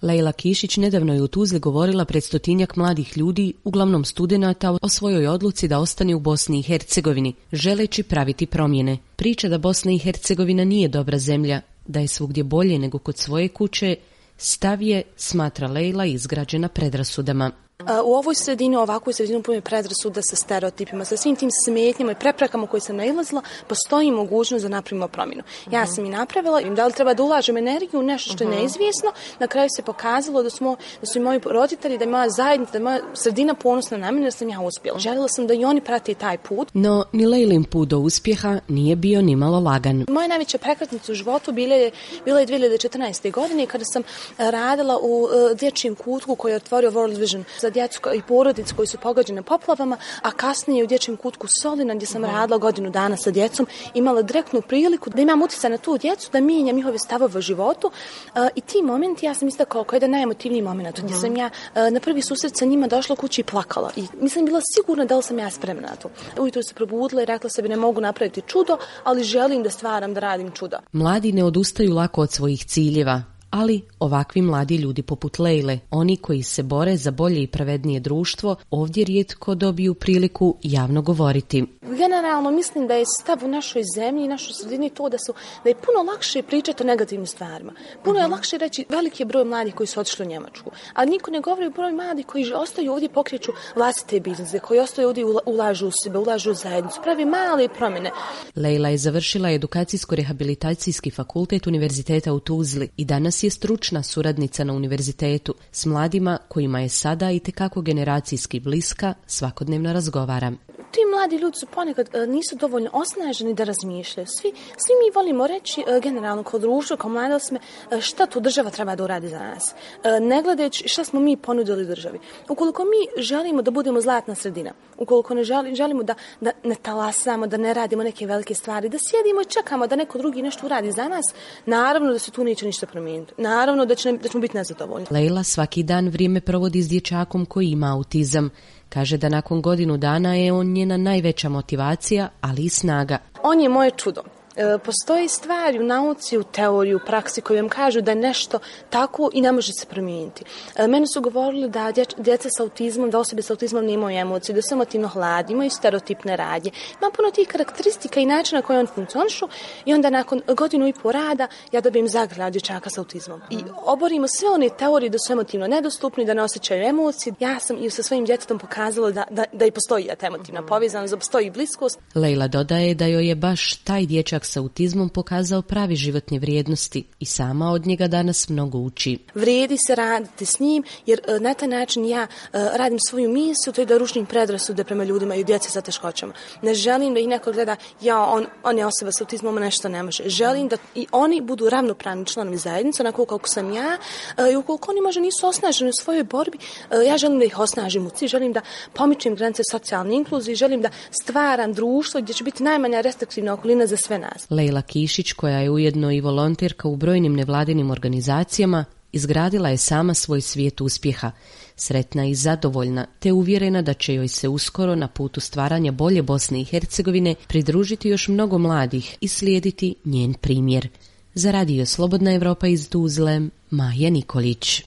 Lejla Kišić nedavno je u Tuzli govorila pred 100-tinjak mladih ljudi, uglavnom studenata, o svojoj odluci da ostane u Bosni i Hercegovini, želeći praviti promjene. Priča da Bosna i Hercegovina nije dobra zemlja, da je svugdje bolje nego kod svoje kuće, stav je, smatra Lejla, izgrađena predrasudama. U ovoj sredini, ovakvoj sredini puno je predrasuda sa stereotipima, sa svim tim smetnjama i preprekama koje sam nailazila, postoji mogućnost da napravimo promjenu. Ja sam i napravila, da li treba da ulažem energiju u nešto što je neizvjesno, na kraju se pokazalo da su i moji roditelji, da je moja zajednica, da je moja sredina ponosna na mene, da sam ja uspjela. Željela sam da i oni prate taj put. No, ni Lejlin put do uspjeha nije bio ni malo lagan. Moja najveća prekretnica u životu bila je 2014. godine kada sam radila u dječjem kutku koji je otvorio World Vision za djecu i porodice koji su pogođene poplavama, a kasnije u dječjem kutku Solina gdje sam radila godinu dana sa djecom, imala direktnu priliku da imam utjecaj na tu djecu, da mijenjam njihove stavove u životu i ti momenti ja sam istakla kao jedan najemotivniji moment gdje sam ja na prvi susret sa njima došla kući i plakala i nisam bila sigurna da li sam ja spremna na to. Ujutro se probudila i rekla sebi ne mogu napraviti čudo, ali želim da stvaram, da radim čuda. Mladi ne odustaju lako od svojih ciljeva, ali ovakvi mladi ljudi poput Lejle, oni koji se bore za bolje i pravednije društvo, ovdje rijetko dobiju priliku javno govoriti. Generalno mislim da je stav u našoj zemlji i našoj sredini to da je puno lakše pričati o negativnim stvarima. Puno je lakše reći veliki je broj mladih koji su otišli u Njemačku, ali niko ne govori o broj mladih koji ostaju ovdje, pokreću vlastite biznise, koji ostaju ovdje, ulažu u sebe, ulažu u zajednicu, pravi male promjene. Lejla je završila edukacijsko-rehabilitacijski fakultet Univerziteta u Tuzli i danas je stručna suradnica na univerzitetu. S mladima kojima je sada itekako generacijski bliska, svakodnevno razgovara. Ti mladi ljudi su ponekad nisu dovoljno osnaženi da razmišljaju. Svi mi volimo reći generalno kao društvo, kao mladost, šta tu država treba da uradi za nas. Ne gledajući šta smo mi ponudili državi. Ukoliko mi želimo da budemo zlatna sredina, ukoliko ne želimo da ne talasamo, da ne radimo neke velike stvari, da sjedimo i čekamo da neko drugi nešto uradi za nas, naravno da se tu neće ništa promijeniti. Naravno da ćemo biti nezadovoljni. Lejla svaki dan vrijeme provodi s dječakom koji ima autizam. Kaže da nakon godinu dana je on njena najveća motivacija, ali i snaga. On je moje čudo. Postoji stvari u nauci, u teoriji, u praksi koji vam kažu da je nešto tako i ne može se promijeniti. Meni su govorili da djeca sa autizmom, da osobe sa autizmom nemaju emocije, da su emotivno hladni, imaju stereotipne radnje. Ima puno tih karakteristika i načina koje on funkcionišu i onda nakon godinu i po rada ja dobijem zagrad dječaka sa autizmom. I oborimo sve one teorije da su emotivno nedostupni, da ne osjećaju emocije. Ja sam i sa svojim djetetom pokazala da i postoji ta emotivna povezanost, da postoji bliskost. Lejla dodaje da joj je baš taj dječak sa autizmom pokazao pravi životne vrijednosti i sama od njega danas mnogo uči. Vrijedi se raditi s njim jer na taj način ja radim svoju misiju, to je da rušim predrasude prema ljudima i djece sa teškoćama. Ne želim da ih neko gleda, on je osoba sa autizmom, nešto ne može. Želim da i oni budu ravnopravni članovi zajednice, onako kako sam ja, i ukoliko oni možda nisu osnaženi u svojoj borbi, ja želim da ih osnažim u cilj, želim da pomičem granice socijalne inkluzije, želim da stvaram društvo gdje će biti najmanja restriktivna okolina za sve nas. Lejla Kišić, koja je ujedno i volonterka u brojnim nevladinim organizacijama, izgradila je sama svoj svijet uspjeha, sretna i zadovoljna, te uvjerena da će joj se uskoro na putu stvaranja bolje Bosne i Hercegovine pridružiti još mnogo mladih i slijediti njen primjer. Za Radio Slobodna Evropa iz Tuzle, Maja Nikolić.